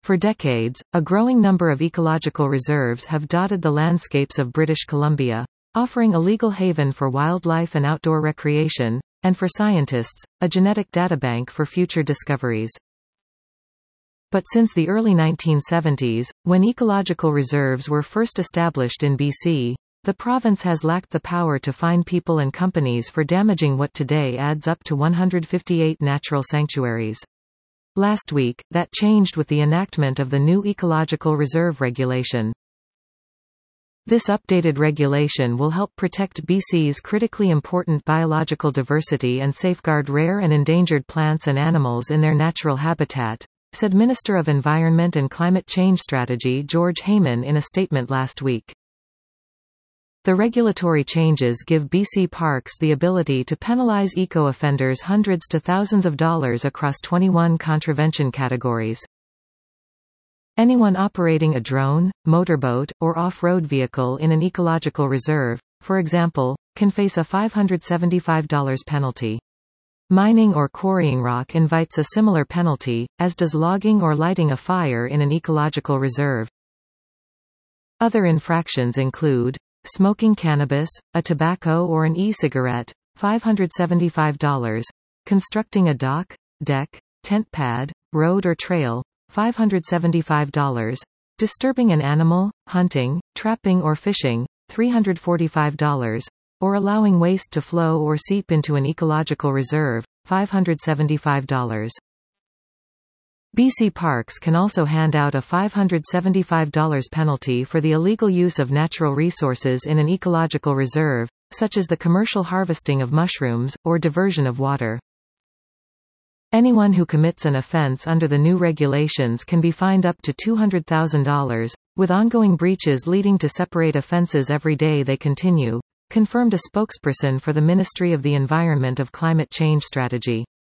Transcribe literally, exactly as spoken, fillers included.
For decades, a growing number of ecological reserves have dotted the landscapes of British Columbia, offering a legal haven for wildlife and outdoor recreation, and for scientists, a genetic databank for future discoveries. But since the early nineteen seventies, when ecological reserves were first established in B C, the province has lacked the power to fine people and companies for damaging what today adds up to one hundred fifty-eight natural sanctuaries. Last week, that changed with the enactment of the new Ecological Reserve Regulation. This updated regulation will help protect B C's critically important biological diversity and safeguard rare and endangered plants and animals in their natural habitat, said Minister of Environment and Climate Change Strategy George Heyman in a statement last week. The regulatory changes give B C parks the ability to penalize eco-offenders hundreds to thousands of dollars across twenty-one contravention categories. Anyone operating a drone, motorboat, or off-road vehicle in an ecological reserve, for example, can face a five hundred seventy-five dollars penalty. Mining or quarrying rock invites a similar penalty, as does logging or lighting a fire in an ecological reserve. Other infractions include smoking cannabis, a tobacco or an e-cigarette, five hundred seventy-five dollars, constructing a dock, deck, tent pad, road or trail, five hundred seventy-five dollars, disturbing an animal, hunting, trapping or fishing, three hundred forty-five dollars, or allowing waste to flow or seep into an ecological reserve, five hundred seventy-five dollars. B C Parks can also hand out a five hundred seventy-five dollars penalty for the illegal use of natural resources in an ecological reserve, such as the commercial harvesting of mushrooms, or diversion of water. Anyone who commits an offense under the new regulations can be fined up to two hundred thousand dollars, with ongoing breaches leading to separate offenses every day they continue, confirmed a spokesperson for the Ministry of the Environment of Climate Change Strategy.